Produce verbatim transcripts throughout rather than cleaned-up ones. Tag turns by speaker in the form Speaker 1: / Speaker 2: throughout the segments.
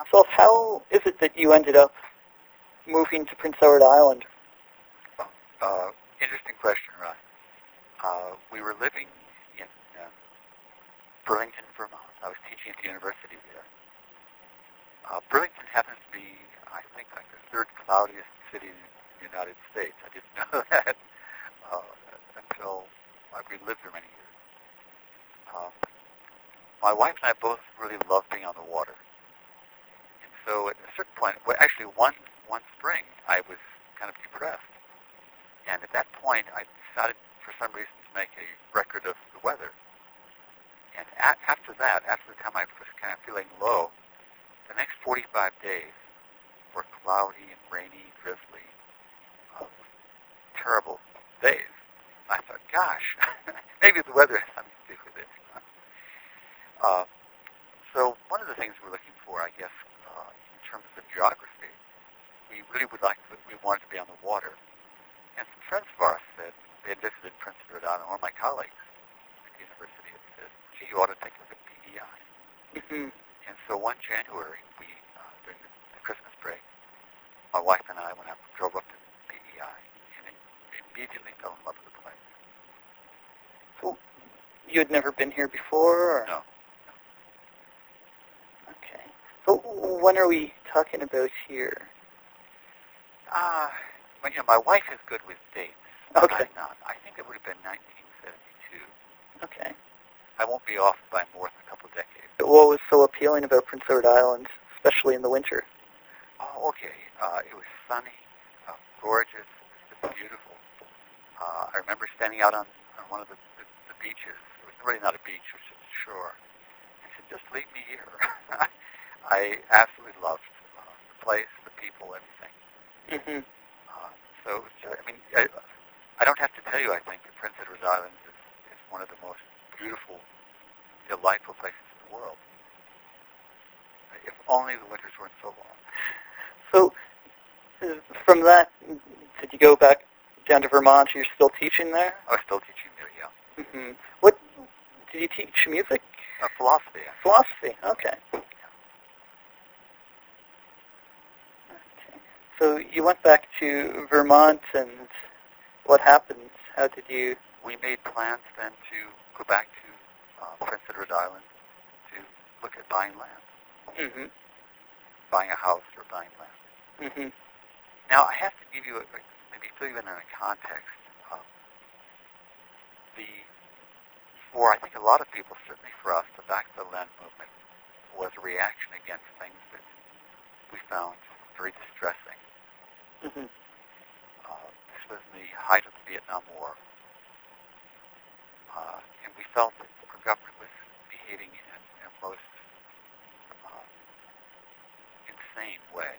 Speaker 1: So how is it that you ended up moving to Prince Edward Island?
Speaker 2: Uh, interesting question, Ron. Uh, we were living in uh, Burlington, Vermont. I was teaching at the university there. Uh, Burlington happens to be, I think, like the third cloudiest city in the United States. I didn't know that uh, until like, we lived there many years. Um, my wife and I both really love being on the water. And so at a certain point, well, actually one, one spring, I was kind of depressed. And at that point, I decided for some reason to make a record of the weather. And a- after that, after the time I was kind of feeling low, the next forty-five days were cloudy and rainy, drizzly, uh, terrible days. And I thought, gosh, maybe the weather has something to do with it. Uh, so one of the things we're looking for, I guess, uh, in terms of the geography, we really would like to, we wanted to be on the water. And some friends of ours said, they had visited Prince Edward Island, one of my colleagues at the university had said, gee, you ought to take a look at P E I.
Speaker 1: Mm-hmm.
Speaker 2: And so one January, we, uh, during the, the Christmas break, my wife and I went up, drove up to P E I, and it, immediately fell in love with the place.
Speaker 1: So you had never been here before? Or?
Speaker 2: No.
Speaker 1: Okay. So when are we talking about here?
Speaker 2: Uh, well, you know, my wife is good with dates.
Speaker 1: Okay.
Speaker 2: I'm not. I think it would have been nineteen seventy-two.
Speaker 1: Okay.
Speaker 2: I won't be off by more than a couple of decades.
Speaker 1: What was so appealing about Prince Edward Island, especially in the winter?
Speaker 2: Oh, okay. Uh, it was sunny, uh, gorgeous, just beautiful. Uh, I remember standing out on, on one of the, the, the beaches. It was really not a beach, it was just a shore. I said, just leave me here. I absolutely loved uh, the place, the people, everything.
Speaker 1: Mm-hmm.
Speaker 2: Uh, so, it was just, I mean, I, I don't have to tell you, I think, that Prince Edward Island is, is one of the most beautiful, delightful places in the world. If only the winters weren't so long.
Speaker 1: So, uh, from that, did you go back down to Vermont? You're still teaching there?
Speaker 2: I was still teaching there, yeah.
Speaker 1: Mm-hmm. What, did you teach music?
Speaker 2: Uh, philosophy. Actually.
Speaker 1: Philosophy, okay. Okay. So you went back to Vermont, and what happened? How did you...
Speaker 2: We made plans then to go back to uh, Prince Edward Island to look at buying land.
Speaker 1: Mm-hmm.
Speaker 2: Buying a house or buying land.
Speaker 1: Mm-hmm.
Speaker 2: Now, I have to give you, a, maybe fill you in on a context. Uh, the, for I think a lot of people, certainly for us, the Back to the Land movement was a reaction against things that we found very distressing.
Speaker 1: Mm-hmm.
Speaker 2: Uh, this was in the height of the Vietnam War. Uh, and we felt that our government was behaving in a most uh, insane way.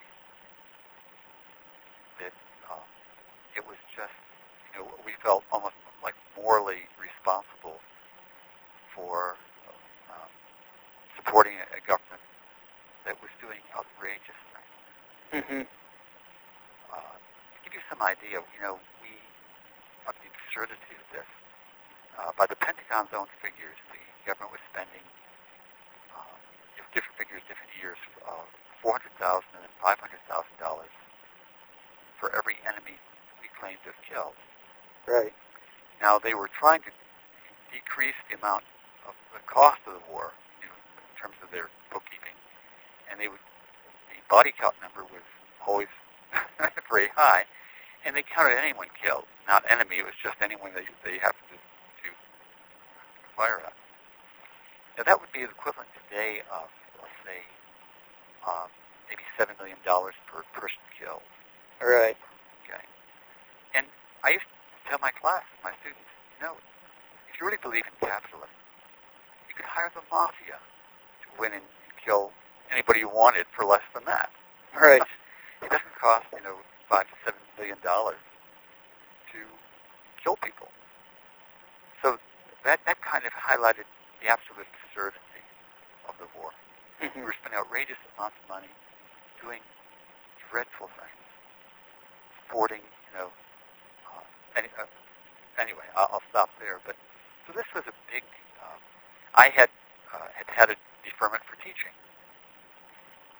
Speaker 2: That uh, it was just, you know, we felt almost like morally responsible for uh, supporting a, a government that was doing outrageous things.
Speaker 1: Mm-hmm.
Speaker 2: Uh, to give you some idea, you know, we, of the absurdity of this, uh, by the Pentagon's own figures, the government was spending, uh, different figures, different years, uh, four hundred thousand dollars and five hundred thousand dollars for every enemy we claimed to have killed.
Speaker 1: Right.
Speaker 2: Now, they were trying to decrease the amount of the cost of the war, you know, in terms of their bookkeeping, and they would, the body count number was always very high, and they counted anyone killed, not enemy. It was just anyone they they happened to, to fire at. Now, that would be the equivalent today of, let's say, uh, maybe seven million dollars per person killed.
Speaker 1: Right.
Speaker 2: Okay. And I used to tell my class, my students, you know, if you really believe in capitalism, you could hire the mafia to win and kill anybody you wanted for less than that.
Speaker 1: Right.
Speaker 2: It doesn't cost, you know, five to seven billion dollars to kill people. So that that kind of highlighted the absolute absurdity of the war.
Speaker 1: Mm-hmm.
Speaker 2: We were spending outrageous amounts of money doing dreadful things, supporting, you know. Uh, any, uh, anyway, I'll, I'll stop there. But so this was a big. Um, I had uh, had had a deferment for teaching,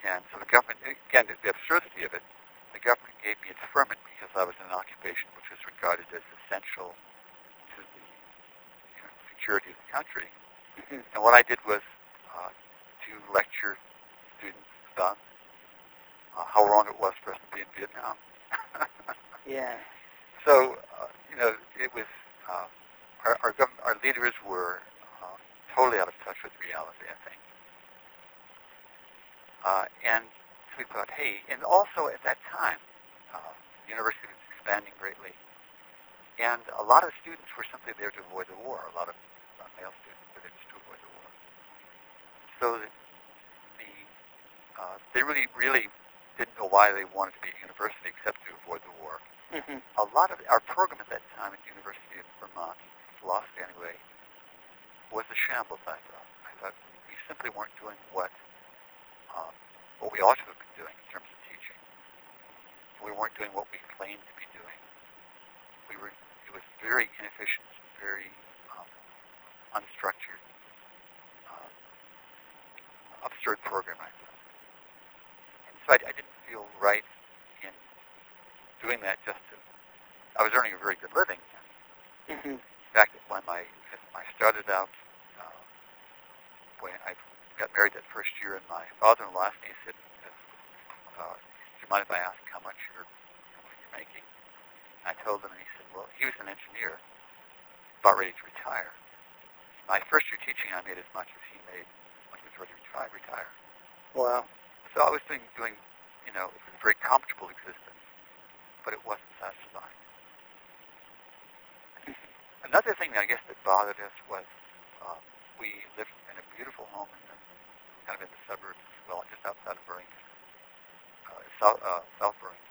Speaker 2: And so the government, again, the, the absurdity of it, the government gave me a deferment because I was in an occupation which was regarded as essential to the you know, security of the country. Mm-hmm. And what I did was uh, to lecture students about uh, how wrong it was for us to be in Vietnam.
Speaker 1: Yeah.
Speaker 2: So, uh, you know, it was, uh, our, our, government, our leaders were uh, totally out of touch with reality, I think. Uh, and so we thought, hey, and also at that time, uh, the university was expanding greatly. And a lot of students were simply there to avoid the war, a lot of uh, male students were there just to avoid the war. So that the, uh, they really, really didn't know why they wanted to be at university except to avoid the war. Mm-hmm. A lot of our program at that time at the University of Vermont, philosophy anyway, was a shambles, I thought. I thought we simply weren't doing what um, what we ought to have been doing in terms of teaching. We weren't doing what we claimed to be doing. We were. It was very inefficient, very um, unstructured, uh, absurd program, I thought. And so I, I didn't feel right in doing that just to, I was earning a very good living. Mm-hmm. In fact, when my, I started out, uh, when I got married that first year, and my father-in-law asked me, he said, uh, do you mind if I ask how much you're, how much you're making? And I told him, and he said, well, he was an engineer, about ready to retire. My first year teaching, I made as much as he made when he was ready to try, retire.
Speaker 1: Wow.
Speaker 2: So I was doing, doing, you know, it was a very comfortable existence, but it wasn't satisfying. Another thing, I guess, that bothered us was uh, we lived in a beautiful home in the, kind of in the suburbs, well, just outside of Burlington, uh, South, uh, South Burlington.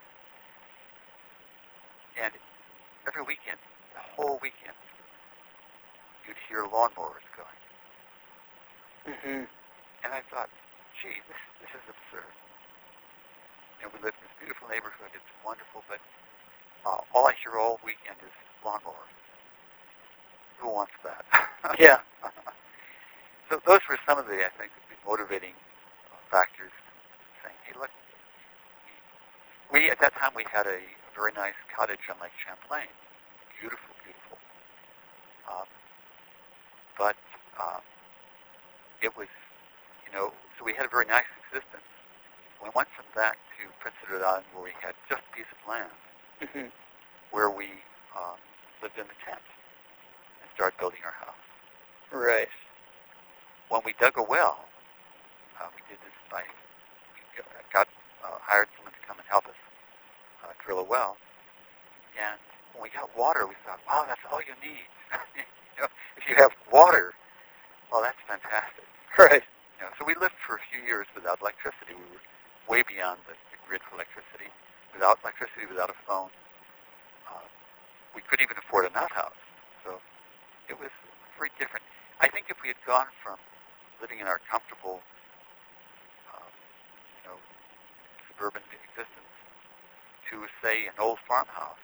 Speaker 2: And every weekend, the whole weekend, you'd hear lawnmowers going. Mm-hmm. And I thought, gee, this, this is absurd. You know, we live in this beautiful neighborhood, it's wonderful, but uh, all I hear all weekend is lawnmowers. Who wants that?
Speaker 1: Yeah.
Speaker 2: So those were some of the, I think, the motivating uh, factors saying, hey, look, we, at that time, we had a, a very nice cottage on Lake Champlain. Beautiful, beautiful. Um, but uh, it was, you know, so we had a very nice existence. We went from that to Prince Edward Island, where we had just a piece of land, mm-hmm. where we um, lived in the tent. Start building our house.
Speaker 1: Right.
Speaker 2: When we dug a well, uh, we did this by, we got, uh, hired someone to come and help us uh, drill a well. And when we got water, we thought, wow, that's all you need. You know, if you have water, well, that's fantastic.
Speaker 1: Right.
Speaker 2: You know, so we lived for a few years without electricity. We were way beyond the, the grid for electricity. Without electricity, without a phone. Uh, we couldn't even afford an outhouse. So it was very different. I think if we had gone from living in our comfortable, um, you know, suburban existence to, say, an old farmhouse,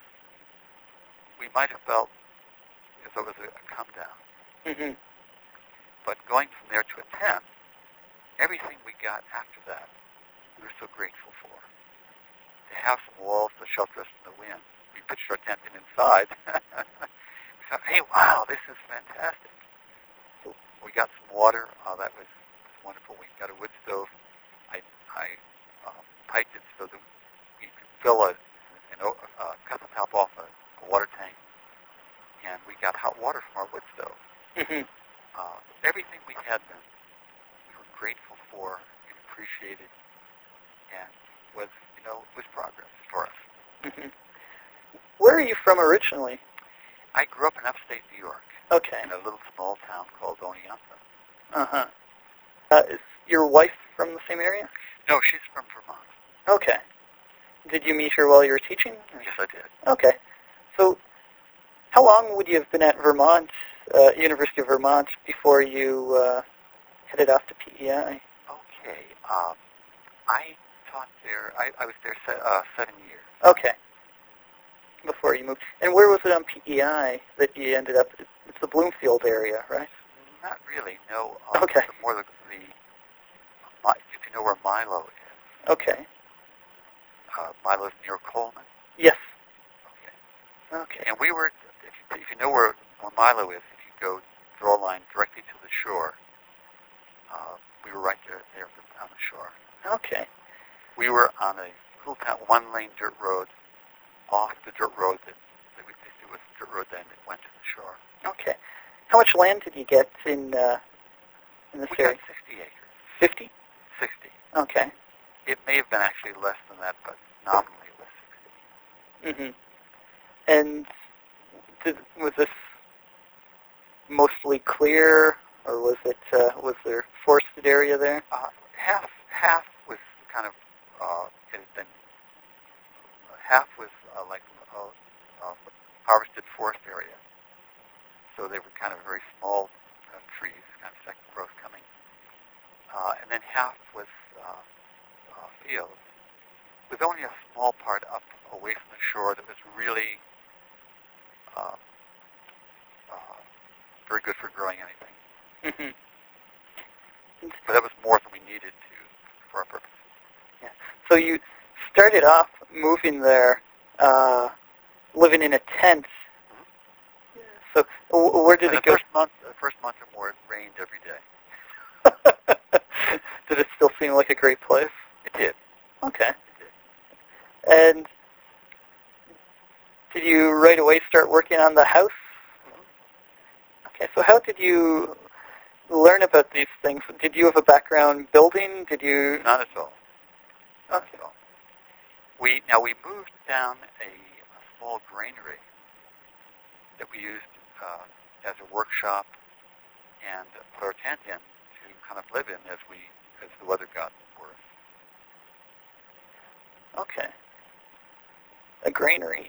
Speaker 2: we might have felt as though it was a, a come down. Mm-hmm. But going from there to a tent, everything we got after that, we were so grateful for. To have some walls to shelter us from the wind. We pitched our tent in inside. So, hey, wow, this is fantastic. So we got some water. Uh, that was wonderful. We got a wood stove. I, I um, piped it so that we could fill a, you know, uh, cut the top off a, a water tank, and we got hot water from our wood stove. Mm-hmm. Uh, everything we had then, we were grateful for and appreciated, and was, you know, was progress for us.
Speaker 1: Mm-hmm. Where are you from originally?
Speaker 2: I grew up in upstate New York.
Speaker 1: Okay.
Speaker 2: In a little small town called Oneonta.
Speaker 1: Uh-huh. Uh, is your wife from the same area?
Speaker 2: No, she's from Vermont.
Speaker 1: Okay. Did you meet her while you were teaching?
Speaker 2: Yes, I did.
Speaker 1: Okay. So how long would you have been at Vermont, uh, University of Vermont, before you uh, headed off to P E I?
Speaker 2: Okay. Um, I taught there, I, I was there se- uh, seven years.
Speaker 1: Okay. Before you moved. And where was it on P E I that you ended up? It's the Bloomfield area, right?
Speaker 2: Not really, no. Um,
Speaker 1: okay.
Speaker 2: More the, the, if you know where Milo is.
Speaker 1: Okay.
Speaker 2: Uh, Milo's near Coleman.
Speaker 1: Yes.
Speaker 2: Okay.
Speaker 1: Okay.
Speaker 2: And we were, if you, if you know where, where Milo is, if you go draw a line directly to the shore, uh, we were right there, there on the shore.
Speaker 1: Okay.
Speaker 2: We were on a little town, one-lane dirt road off the dirt road that, that we, it was the dirt road then that went to the shore.
Speaker 1: Okay. How much land did you get in uh, in this
Speaker 2: We
Speaker 1: area?
Speaker 2: got sixty acres.
Speaker 1: Fifty.
Speaker 2: Sixty.
Speaker 1: Okay.
Speaker 2: It may have been actually less than that, but nominally it was sixty.
Speaker 1: Mhm. And did, was this mostly clear, or was it uh, was there forested area there?
Speaker 2: Uh, half half was kind of uh, it had been half was uh, like uh, uh, harvested forest area. So they were kind of very small uh, trees, kind of second growth coming. Uh, and then half was uh, uh, fields, with only a small part up away from the shore that was really uh, uh, very good for growing anything.
Speaker 1: Mhm.
Speaker 2: But that was more than we needed to for our purposes.
Speaker 1: Yeah. So you started off moving there, uh, living in a tent.
Speaker 2: Mm-hmm.
Speaker 1: So w- where did
Speaker 2: and
Speaker 1: it
Speaker 2: the
Speaker 1: go?
Speaker 2: First month, the first month or more, it rained every day.
Speaker 1: Did it still seem like a great place?
Speaker 2: It did.
Speaker 1: Okay.
Speaker 2: It did.
Speaker 1: And did you right away start working on the house?
Speaker 2: Mm-hmm.
Speaker 1: Okay. So how did you learn about these things? Did you have a background building? Did you?
Speaker 2: Not at all. Not
Speaker 1: Okay.
Speaker 2: at all. We now we moved down a, a small granary that we used uh, as a workshop and put our tent in to kind of live in as we as the weather got worse.
Speaker 1: Okay. A granary.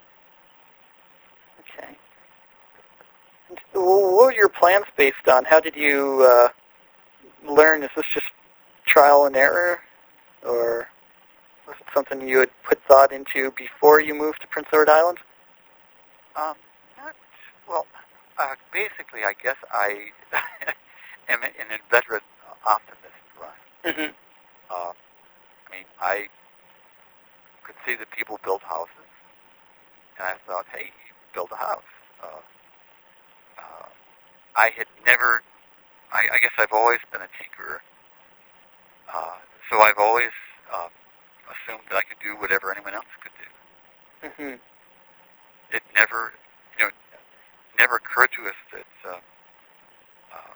Speaker 1: Okay. And what were your plans based on? How did you uh, learn? Is this just trial and error, or was it something you had put thought into before you moved to Prince Edward Island?
Speaker 2: Um, not, well, uh, basically, I guess I am an inveterate optimist, right?
Speaker 1: Mm-hmm.
Speaker 2: Uh, I mean, I could see that people built houses, and I thought, hey, build a house. Uh, uh, I had never, I, I guess I've always been a tinkerer, uh, so I've always uh, assumed that I could do whatever anyone else could do.
Speaker 1: Mm-hmm.
Speaker 2: It never, you know, never occurred to us that, uh, uh,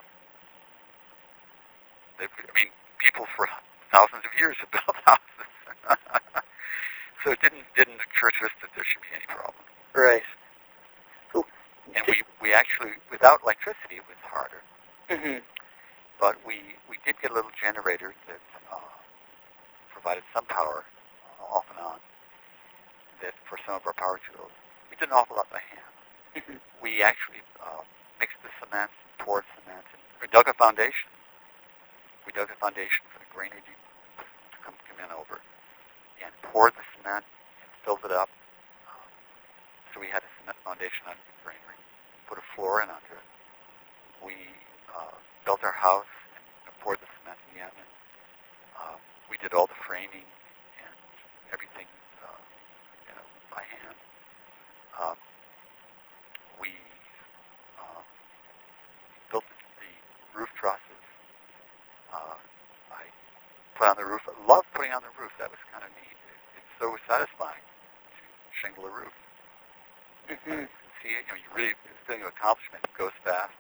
Speaker 2: that, I mean, people for thousands of years have built houses. So it didn't didn't occur to us that there should be any problem.
Speaker 1: Right. So,
Speaker 2: And we, we actually, without electricity, it was harder.
Speaker 1: mm-hmm.
Speaker 2: But we, we did get a little generator that uh, provided some power uh, off and on that for some of our power tools. We did an awful lot by hand.
Speaker 1: Mm-hmm.
Speaker 2: We actually uh, mixed the cement, poured cement, and we dug a foundation. We dug a foundation for the granary to come, come in over, and poured the cement and filled it up. Uh, so we had a cement foundation under the granary, put a floor in under it. We uh, built our house and poured the cement in the end. And, uh, we did all the framing and everything, uh, you know, by hand. Um, we uh, built the roof trusses. Uh, I put on the roof. I loved putting on the roof. That was kind of neat. It, it's so satisfying to shingle a roof.
Speaker 1: Mm-hmm.
Speaker 2: Uh, you can see it. You know, you really it's a feeling of accomplishment. It goes fast.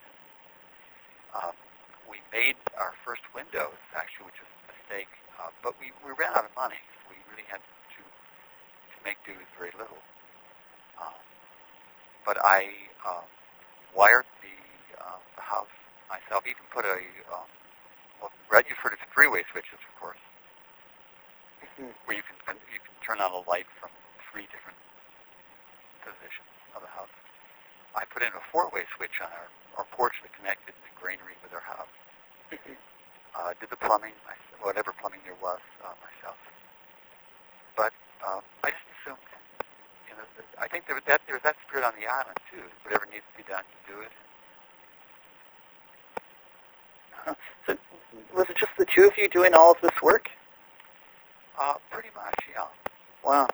Speaker 2: Um, we made our first windows, actually, which was a mistake, uh, but we, we ran out of money. So we really had to to make do with very little. Um, but I uh, wired the, uh, the house myself. Even put a um, well, right, you've heard of three-way switches, of course,
Speaker 1: Mm-hmm.
Speaker 2: where you can you can turn on a light from three different positions of the house. I put in a four-way switch on our, our porch that connected the granary with our house.
Speaker 1: Mm-hmm.
Speaker 2: Uh, did the plumbing, whatever plumbing there was, uh, myself. But uh, I just assumed, you know, that I think there was that there was that spirit on the island too. Whatever needs to be done, you do it.
Speaker 1: Uh, so was it just the two of you doing all of this work?
Speaker 2: Uh, pretty much, yeah.
Speaker 1: Wow.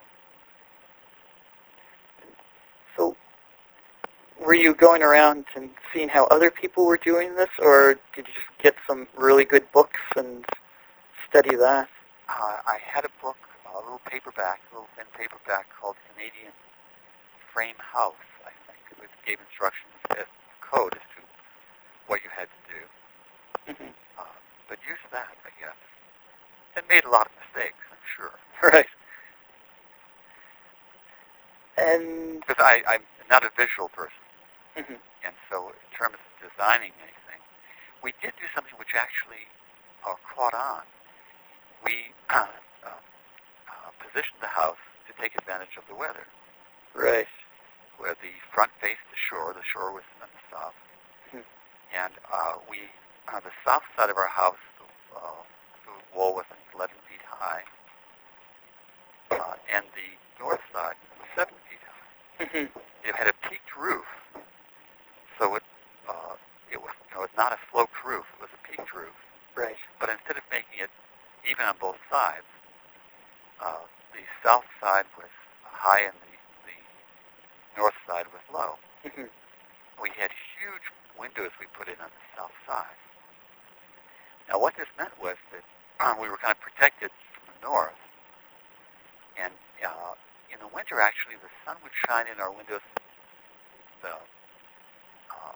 Speaker 1: So, were you going around and seeing how other people were doing this, or did you just get some really good books and study that?
Speaker 2: Uh, I had a book, a little paperback, a little thin paperback called Canadian Frame House, I think. It gave instructions as code as to what you had to do.
Speaker 1: Mm-hmm.
Speaker 2: Uh, but used that, I guess. And made a lot of mistakes, I'm sure.
Speaker 1: Right. And
Speaker 2: Because I, I'm not a visual person.
Speaker 1: mm-hmm.
Speaker 2: And so in terms of designing anything, we did do something which actually uh, caught on. We uh, uh, uh, positioned the house to take advantage of the weather.
Speaker 1: Right.
Speaker 2: Where the front faced the shore, the shore was on the south.
Speaker 1: Mm-hmm.
Speaker 2: And uh, we, on the south side of our house, the, uh, the wall was eleven feet high, uh, and the north side was seven feet high.
Speaker 1: Mm-hmm.
Speaker 2: It had a peaked roof, so it uh, it was you know, it was not a sloped roof; it was a peaked roof.
Speaker 1: Right.
Speaker 2: But instead of making it even on both sides, uh, the south side was high and the, the north side was low.
Speaker 1: Mm-hmm.
Speaker 2: We had huge windows we put in on the south side. Now, what this meant was that um, we were kind of protected from the north, and uh, in the winter, actually, the sun would shine in our windows the, uh,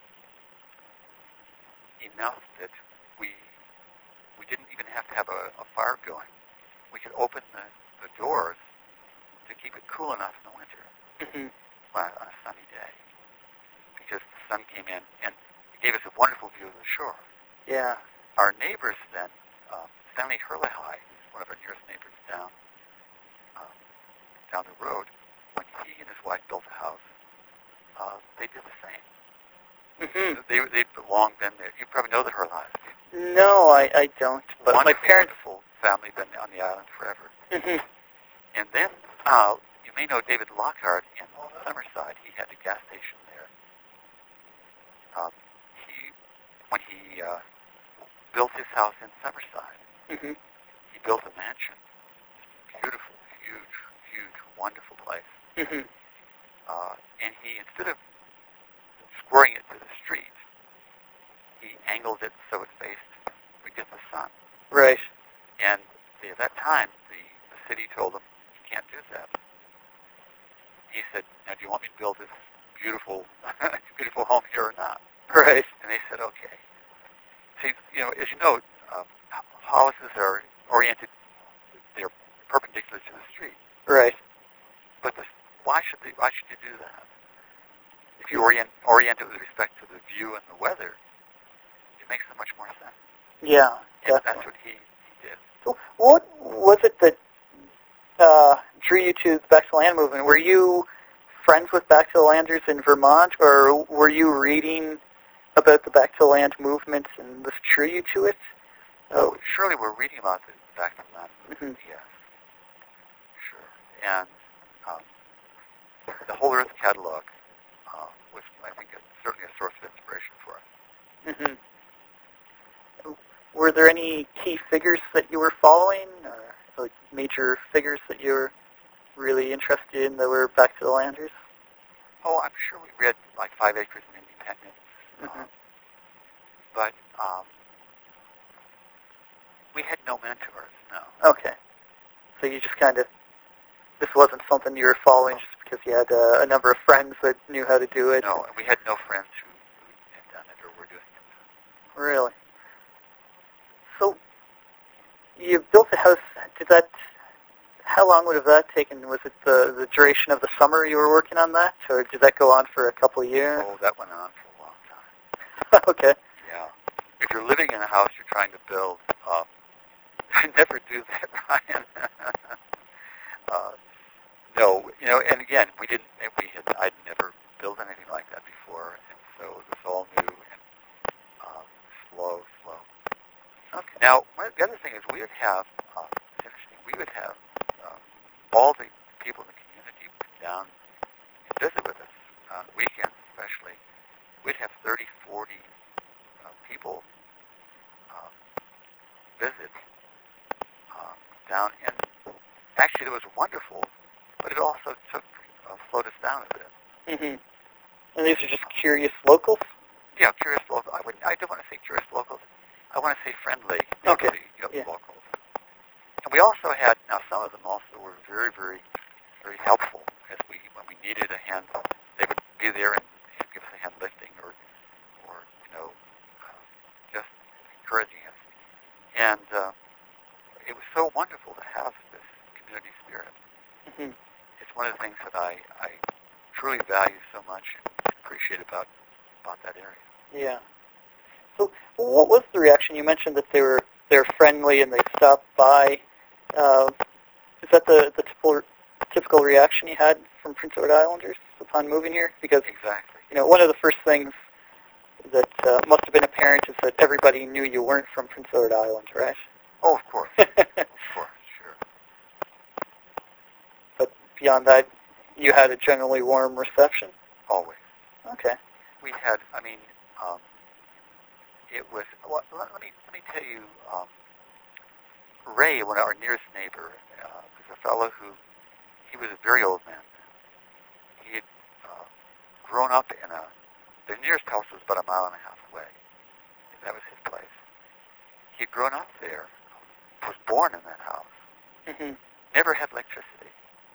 Speaker 2: enough that we we didn't even have to have a, a fire going. We could open the, the doors to keep it cool enough in the winter
Speaker 1: Mm-hmm.
Speaker 2: on, on a sunny day, because the sun came in and it gave us a wonderful view of the shore.
Speaker 1: Yeah.
Speaker 2: Our neighbors then, uh, Stanley Hurley-High, who's one of our nearest neighbors down uh, down the road, when he and his wife built a house, uh, they did the same.
Speaker 1: Mm-hmm.
Speaker 2: They they've long been there. You probably know the Hurley-Highs.
Speaker 1: No, I, I don't. But
Speaker 2: wonderful,
Speaker 1: my parents.
Speaker 2: wonderful family, been on the island forever.
Speaker 1: Mm-hmm.
Speaker 2: And then uh, you may know David Lockhart in Summerside. He had a gas station there. Um, he when he uh, built his house in Summerside,
Speaker 1: Mm-hmm.
Speaker 2: he built a mansion. Beautiful, huge, huge, wonderful place.
Speaker 1: Mm-hmm.
Speaker 2: Uh, and he, instead of squaring it to the street, he angled it so it faced, we get the sun.
Speaker 1: Right.
Speaker 2: And at that time, the, the city told him, you can't do that. He said, now, do you want me to build this beautiful, beautiful home here or not?
Speaker 1: Right.
Speaker 2: And they said, okay. See, you know, as you know, um, houses are oriented, they're perpendicular to the street.
Speaker 1: Right.
Speaker 2: But the, why should they, why should you do that? If you orient orient it with respect to the view and the weather, it makes so much more sense.
Speaker 1: Yeah.
Speaker 2: And
Speaker 1: Definitely.
Speaker 2: that's what he, he did.
Speaker 1: So what was it that uh, drew you to the Back to the Land movement? Were you friends with Back to the Landers in Vermont, or were you reading about the Back to the Land movement and this drew you to it?
Speaker 2: Oh, surely we're reading about the Back to the Land movement,
Speaker 1: Mm-hmm.
Speaker 2: yes. Sure. And um, the Whole Earth catalog uh, was, I think, a, certainly a source of inspiration for us.
Speaker 1: Mm-hmm. Were there any key figures that you were following, or like major figures that you were really interested in that were Back to the Landers?
Speaker 2: Oh, I'm sure we read like Five Acres and Independence,
Speaker 1: Mm-hmm.
Speaker 2: um, but um, we had no mentors, no.
Speaker 1: Okay. So you just kind of, this wasn't something you were following just because you had uh, a number of friends that knew how to do it?
Speaker 2: No, and we had no friends who, who had done it or were doing it.
Speaker 1: Really? So you built a house. Did that? How long would have that taken? Was it the the duration of the summer you were working on that, or did that go on for a couple of years?
Speaker 2: Oh, that went on for a long time.
Speaker 1: Okay.
Speaker 2: Yeah. If you're living in a house you're trying to build, um, never do that, Ryan. uh, no, you know, and again, we didn't. We had. I'd never built anything like that before, and so it was all new and um, slow, slow.
Speaker 1: Okay.
Speaker 2: Now, one, the other thing is we would have. Uh, it's interesting. We would have um, all the people in the community would come down and visit with us on weekends, especially. We'd have thirty, forty uh, people um, visit um, down, and actually, it was wonderful, but it also took uh, slowed us down a bit.
Speaker 1: Mm-hmm. And these are just curious locals?
Speaker 2: Yeah, curious locals. I would. I don't want to say curious locals. I want to say friendly,
Speaker 1: okay.
Speaker 2: neighborly, you know,
Speaker 1: yeah.
Speaker 2: locals. And we also had. Now, some of them also were very, very, very helpful. As we, when we needed a hand, they would be there and, and give us a hand lifting, or, or you know, uh, just encouraging us. And uh, it was so wonderful to have this community spirit.
Speaker 1: Mm-hmm.
Speaker 2: It's one of the things that I, I truly value so much and appreciate about about that area.
Speaker 1: Yeah. So, what was the reaction? You mentioned that they were they're friendly and they stopped by. Uh, is that the the typical typical reaction you had from Prince Edward Islanders upon moving here? Because
Speaker 2: exactly,
Speaker 1: you know, one of the first things that uh, must have been apparent is that everybody knew you weren't from Prince Edward Island, right?
Speaker 2: Oh, of course, of course, sure.
Speaker 1: But beyond that, you had a generally warm reception?
Speaker 2: Always.
Speaker 1: Okay.
Speaker 2: We had, I mean, um, it was, well, let, let me let me tell you, um, Ray, one of our nearest neighbor, uh, was a fellow who, he was a very old man. He had uh, grown up in a, the nearest house was about a mile and a half away. That was his place. He had grown up there, was born in that house,
Speaker 1: mm-hmm.
Speaker 2: never had electricity,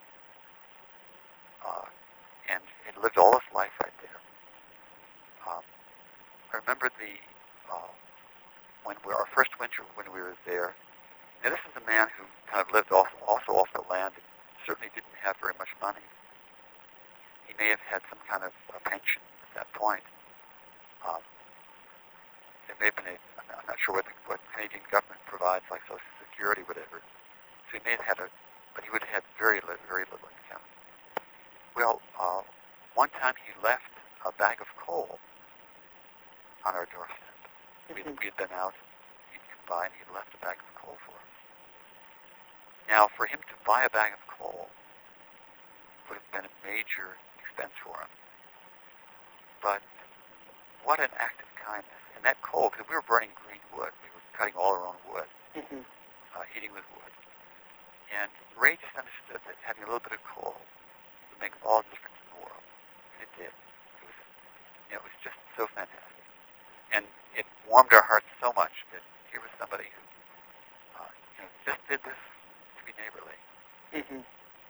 Speaker 2: uh, and had lived all his life right there. Um, I remember the uh, when we, our first winter when we were there. Now this is a man who kind of lived also, also off the land and certainly didn't have very much money. He may have had some kind of a pension at that point. Um, there may have been a, I'm not sure what the what Canadian government provides, like Social Security, whatever. So he may have had a, but he would have had very little, very little income. Well, uh, one time he left a bag of coal on our doorstep. We, we had been out, he'd come by, and he had left a bag of coal for us. Now, for him to buy a bag of coal would have been a major expense for him. But what an act of kindness. And that coal, because we were burning green wood, we were cutting all our own wood,
Speaker 1: Mm-hmm.
Speaker 2: uh, heating with wood. And Ray just understood that having a little bit of coal would make all the difference in the world. And it did. It was, you know, it was just so fantastic. And it warmed our hearts so much that here was somebody who uh, you know, just did this to be neighborly.
Speaker 1: Mm-hmm.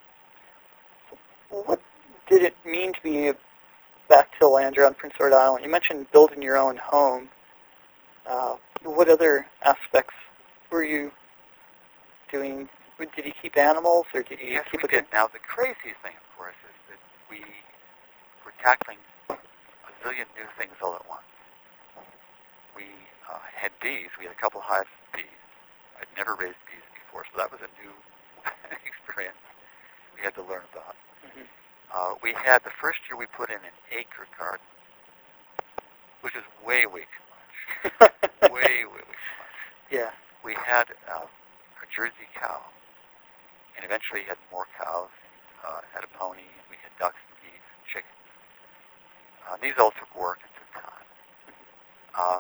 Speaker 1: What did it mean to be a back-till-lander on Prince Edward Island? You mentioned building your own home. Uh, what other aspects were you doing? Did you keep animals, or did you
Speaker 2: yes,
Speaker 1: keep
Speaker 2: we
Speaker 1: a
Speaker 2: did. Now, the craziest thing, of course, is that we were tackling a zillion new things all at once. We uh, had bees. We had a couple hives of bees. I'd never raised bees before, so that was a new experience we had to learn about.
Speaker 1: Mm-hmm.
Speaker 2: Uh, we had, the first year we put in an acre garden, which is way, way too much. way, way, way too much.
Speaker 1: Yeah.
Speaker 2: We had uh, a Jersey cow, and eventually had more cows, uh, had a pony, and we had ducks and geese and chickens. Uh, these all took work and took time. Um,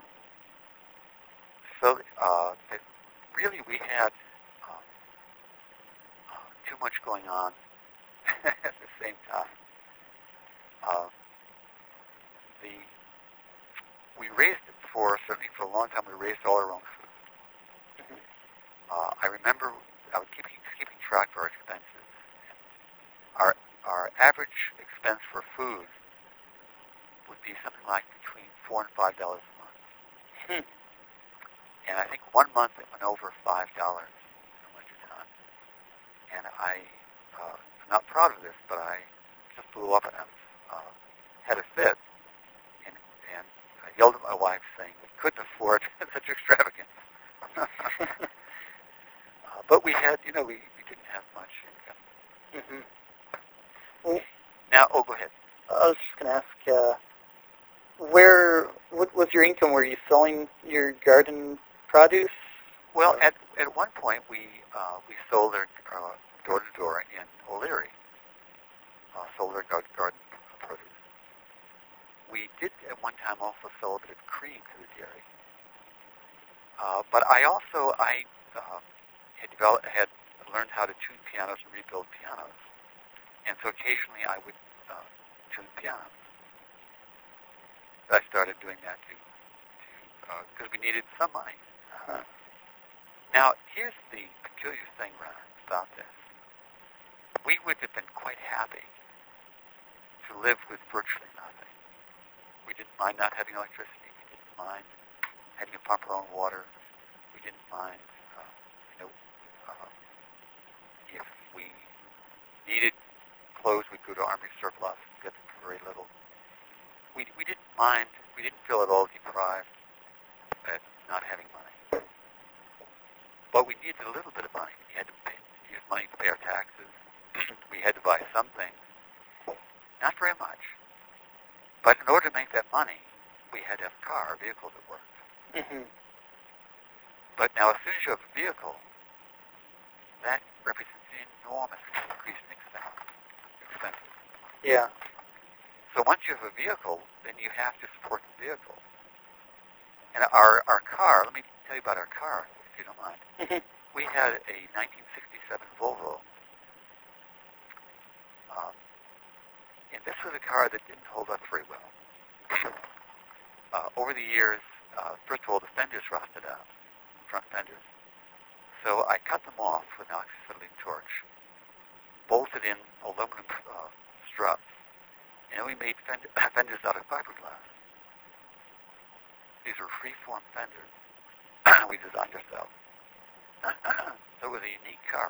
Speaker 2: so uh, it, really we had uh, uh, too much going on at the same time. Uh, the we raised it for, certainly for a long time, we raised all our own food.
Speaker 1: Mm-hmm.
Speaker 2: Uh, I remember I was keeping, keeping track of our expenses. Our, our average expense for food would be something like between four and five dollars a month.
Speaker 1: Hmm.
Speaker 2: And I think one month it went over five dollars in the wintertime. And I, uh, I'm not proud of this, but I just blew up and I was, uh, had a fit. And, and I yelled at my wife saying we couldn't afford such extravagance. uh, but we had, you know, we, we didn't have much income.
Speaker 1: Mm-hmm. Well,
Speaker 2: now, oh, go ahead.
Speaker 1: I was just going to ask, uh, where, what was your income? Were you selling your garden produce?
Speaker 2: Well, at at one point we uh, we sold our uh, door to door in O'Leary. Uh, sold our garden produce. We did at one time also sell a bit of cream to the dairy. Uh, but I also I uh, had developed had learned how to tune pianos and rebuild pianos. And so occasionally I would uh, tune pianos. I started doing that too, because uh, we needed some money. Uh, now, here's the peculiar thing, Ron, about this. We would have been quite happy to live with virtually nothing. We didn't mind not having electricity. We didn't mind having to pump our own water. We didn't mind, uh, you know, uh, if we needed clothes, we'd go to Army surplus and get them for very little. We, we didn't mind, we didn't feel at all deprived at not having money. But we needed a little bit of money. We had to pay, use money to pay our taxes. We had to buy some things. Not very much. But in order to make that money, we had to have a car, a vehicle that worked.
Speaker 1: Mm-hmm.
Speaker 2: But now as soon as you have a vehicle, that represents an enormous increase in expenses.
Speaker 1: Yeah.
Speaker 2: So once you have a vehicle, then you have to support the vehicle. And our our car, let me tell you about our car, if you don't mind.
Speaker 1: Mm-hmm.
Speaker 2: We had a nineteen sixty-seven Volvo. Um, and this was a car that didn't hold up very well. Uh, over the years, uh, first of all, the fenders rusted out, front fenders. So I cut them off with an oxyacetylene torch, bolted in aluminum uh, struts, and we made fend- fenders out of fiberglass. These are free-form fenders we designed ourselves. So it was a unique car.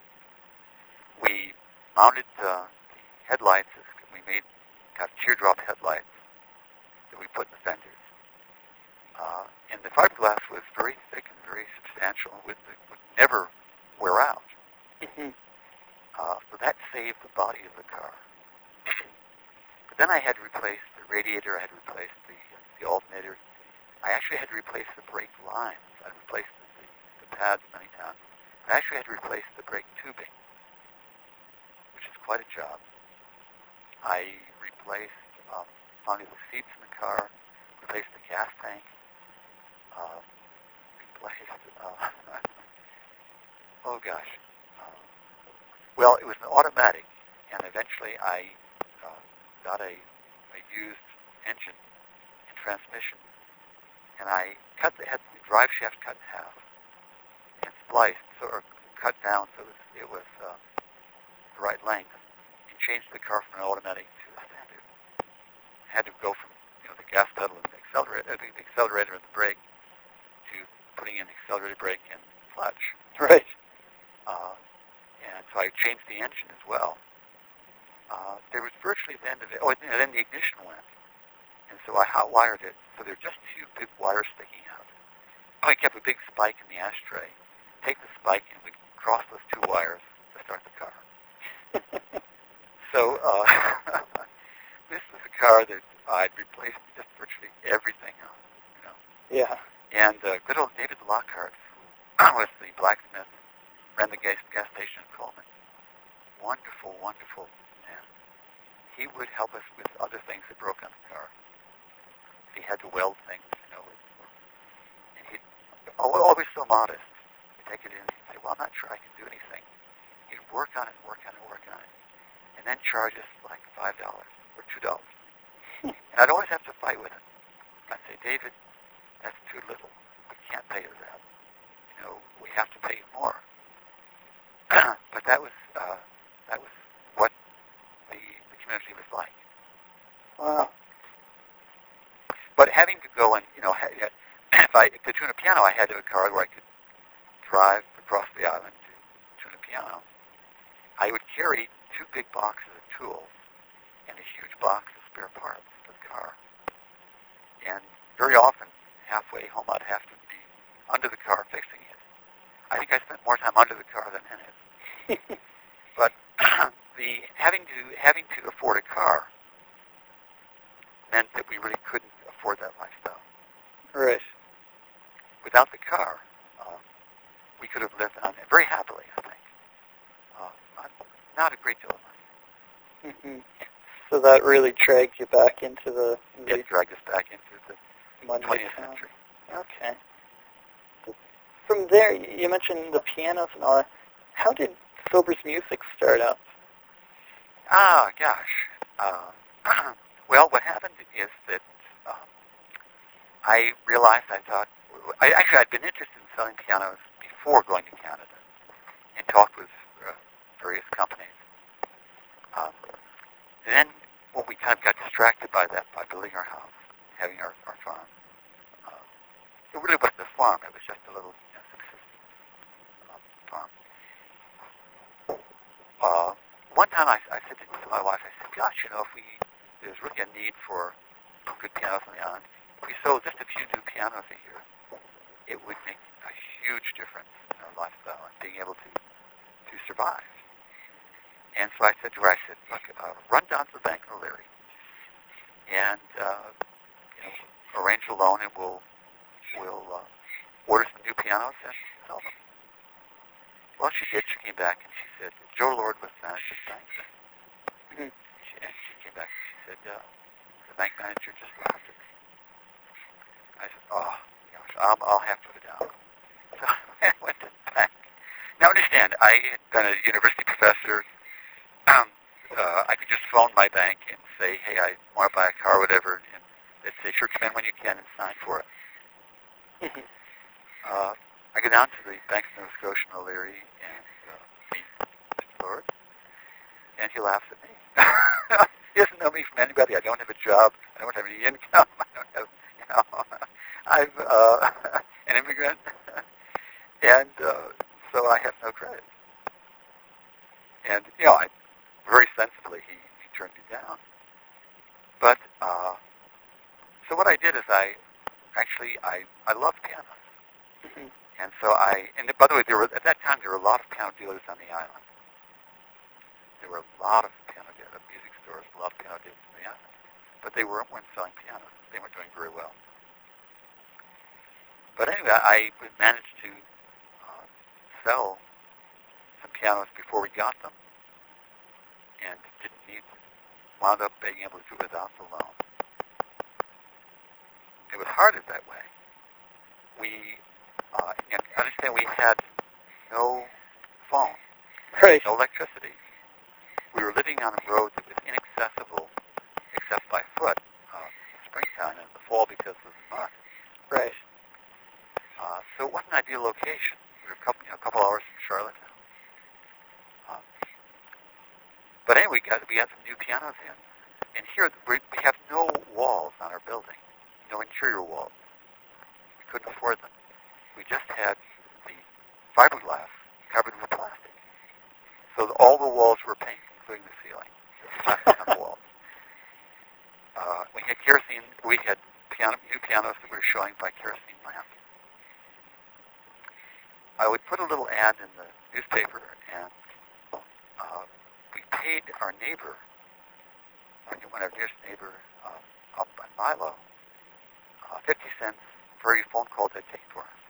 Speaker 2: We mounted uh, the headlights. We made kind of teardrop headlights that we put in the fenders. Uh, and the fiberglass was very thick and very substantial. It would, it would never wear out.
Speaker 1: Mm-hmm.
Speaker 2: Uh, so that saved the body of the car. But then I had to replace the radiator. I had to replace the, the alternator. I actually had to replace the brake lines. I replaced the, the, the pads many times. I actually had to replace the brake tubing, which is quite a job. I replaced um, finally the seats in the car, replaced the gas tank, uh, replaced, uh, oh gosh. Uh, well, it was an automatic, and eventually I uh, got a, a used engine and transmission, and I cut the, had the drive shaft cut in half and spliced, so, or cut down so it was, it was uh, the right length, and changed the car from an automatic to a standard. I had to go from you know the gas pedal and the accelerator, uh, the accelerator and the brake, to putting in accelerator, brake, and clutch.
Speaker 1: Right.
Speaker 2: Uh, and so I changed the engine as well. Uh, there was virtually the end of it. Oh, and then the ignition went. And so I hot wired it, so there were just two big wires sticking out. I kept a big spike in the ashtray, take the spike, and we'd cross those two wires to start the car. So uh, this was a car that I'd replaced just virtually everything on, you know.
Speaker 1: Yeah.
Speaker 2: And uh, good old David Lockhart, who was the blacksmith, ran the gas, gas station in Coleman. Wonderful, wonderful man. He would help us with other things that broke on the car. He had to weld things, you know. And he'd always so modest. He'd take it in and he'd say, well, I'm not sure I can do anything. He'd work on it, work on it, work on it. And then charge us like five dollars or two dollars. And I'd always have to fight with him. I'd say, David, that's too little. We can't pay you that. You know, we have to pay you more. But that was uh, that was what the, the community was like.
Speaker 1: Wow.
Speaker 2: But having to go and, you know, if I to tune a piano, I had to have a car where I could drive across the island to tune a piano. I would carry two big boxes of tools and a huge box of spare parts for the car. And very often, halfway home, I'd have to be under the car fixing it. I think I spent more time under the car than in it. But the having to having to afford a car meant that we really couldn't afford that lifestyle.
Speaker 1: Right.
Speaker 2: Without the car, uh, we could have lived on it very happily, I think. Uh, not, not a great deal of money.
Speaker 1: Mm-hmm. So that really dragged you back into the... the
Speaker 2: it dragged us back into the
Speaker 1: Monday
Speaker 2: twentieth
Speaker 1: town.
Speaker 2: century.
Speaker 1: Okay. From there, you mentioned the pianos and all that. How did Sober's Music start out?
Speaker 2: Ah, gosh. Uh, well, what happened is that um, I realized I thought, I, actually I'd been interested in selling pianos before going to Canada and talked with uh, various companies. Um, and then well, we kind of got distracted by that, by building our house, having our, our farm. Uh, it really wasn't a farm, it was just a little you know, subsistence um, farm. Uh, one time I, I said to my wife, I said, gosh, you know, if we, there's really a need for good pianos on the island, if we sold just a few new pianos a year, it would make a huge difference in our lifestyle and being able to, to survive. And so I said to her, I said, look, uh, run down to the Bank of O'Leary and uh, you know, arrange a loan, and we'll, we'll uh, order some new pianos and sell them. Well, she did. She came back and she said, Joe Lord was the manager of the bank.
Speaker 1: Mm-hmm.
Speaker 2: She, and she came back and she said, uh, the bank manager just laughed at me. I said, oh, gosh, I'll, I'll have to go down. So I went to the bank. Now understand, I had been a university professor. Um, uh, I could just phone my bank and say, hey, I want to buy a car or whatever, and they'd say, sure, come in when you can and sign for it.
Speaker 1: Mm-hmm.
Speaker 2: Uh, I go down to the Bank of Nova Scotia in O'Leary and uh, meet Mister Lord, and he laughs at me. He doesn't know me from anybody. I don't have a job. I don't have any income. I don't have, you know, I'm uh, an immigrant, and uh, so I have no credit. And, you know, I, very sensibly, he, he turned me down. But, uh, so what I did is I, actually, I, I love pianos.
Speaker 1: Mm-hmm.
Speaker 2: And so I, and by the way, there were, at that time, there were a lot of piano dealers on the island. There were a lot of piano dealers, music stores, a lot of piano dealers on the island. But they weren't, weren't selling pianos. They weren't doing very well. But anyway, I managed to uh, sell some pianos before we got them, and didn't need them. Wound up being able to do it without the loan. It was harder that way. We, uh, and understand we had no phone,
Speaker 1: Right.
Speaker 2: no electricity. We were living on a road that was inaccessible except by foot uh, in the springtime and in the fall because of the mud.
Speaker 1: Right.
Speaker 2: Uh, so it wasn't an ideal location. We were a couple, you know, a couple hours from Charlottetown. Um, but anyway, we got, we got some new pianos in. And here we, we have no walls on our building, no interior walls. We couldn't afford them. We just had the fiberglass covered with plastic. So all the walls were pink, including the ceiling. Plastic on the walls. Uh, we had kerosene. We had piano, new pianos that we were showing by kerosene lamp. I would put a little ad in the newspaper, and uh, we paid our neighbor, our, our nearest neighbor uh, up on Milo, uh, fifty cents for every phone call they'd take for us.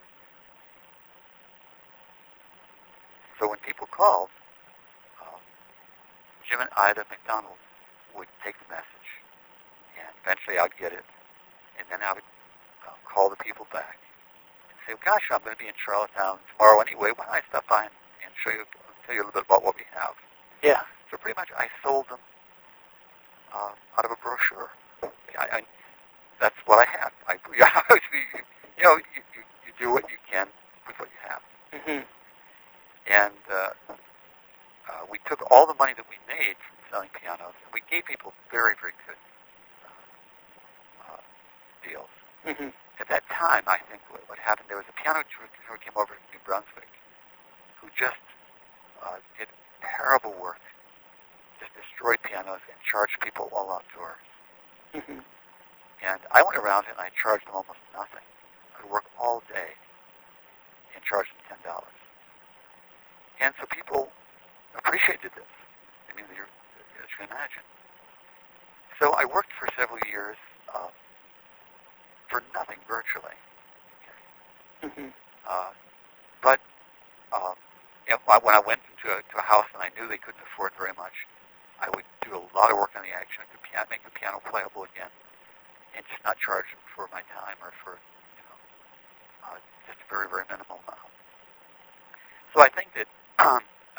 Speaker 2: So when people called, uh, Jim and Ida McDonald would take the message, and eventually I'd get it, and then I would uh, call the people back and say, gosh, I'm going to be in Charlottetown tomorrow anyway. Why don't I stop by and, and show you, tell you a little bit about what we have?
Speaker 1: Yeah.
Speaker 2: So pretty much I sold them uh, out of a brochure. I, I, that's what I had. I, you know, you, you, you do what you can with what you have.
Speaker 1: Mm-hmm.
Speaker 2: And uh, uh, we took all the money that we made from selling pianos, and we gave people very, very good uh, uh, deals.
Speaker 1: Mm-hmm.
Speaker 2: At that time, I think what, what happened, there was a piano tour who came over from New Brunswick who just uh, did terrible work, just destroyed pianos and charged people all outdoors.
Speaker 1: Mm-hmm.
Speaker 2: And I went around and I charged them almost nothing. I would work all day and charge them ten dollars. And so people appreciated this. I mean, you're, as you can imagine. So I worked for several years uh, for nothing, virtually.
Speaker 1: Mm-hmm.
Speaker 2: Uh, but uh, you know, when I went into a, to a house and I knew they couldn't afford very much, I would do a lot of work on the action to piano, make the piano playable again, and just not charge them for my time or for, you know, uh, just a very, very minimal amount. So I think that uh,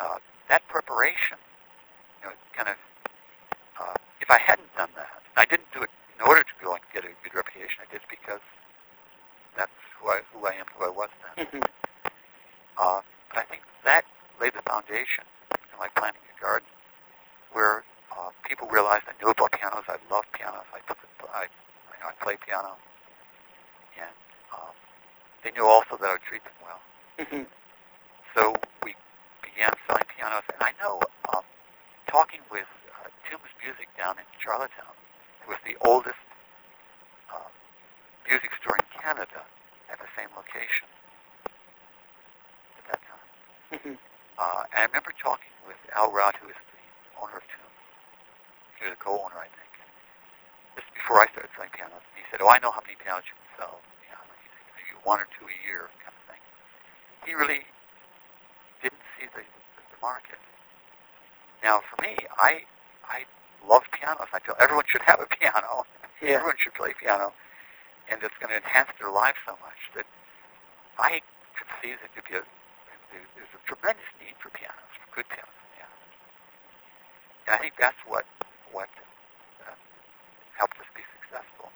Speaker 2: that preparation, you know, kind of, uh, if I hadn't done that, I didn't do it in order to go and get a good reputation. I did it because that's who I, who I am, who I was then.
Speaker 1: Mm-hmm.
Speaker 2: Uh, but I think that laid the foundation in my planting a garden, where uh, people realized I knew about pianos. I loved pianos. I took, I, you know, I played piano, and um, they knew also that I would treat them well.
Speaker 1: Mm-hmm.
Speaker 2: So we began selling pianos, and I know, um, talking with uh, Toombs Music down in Charlottetown, it was the oldest uh, music store in Canada at the same location at that time.
Speaker 1: Mm-hmm.
Speaker 2: Uh, and I remember talking with Al Rott, who is the owner of Toombs. He was a co-owner, I think. This is before I started selling pianos. And he said, "Oh, I know how many pianos you can sell. You know, like maybe one or two a year, kind of thing." He really didn't see the, the market. Now, for me, I I love pianos. I feel everyone should have a piano.
Speaker 1: Yeah.
Speaker 2: Everyone should play piano, and it's going to enhance their life so much that I could see that there'd be a, there's a tremendous need for pianos, for good pianos. Yeah. And I think that's what what uh, helped us be successful.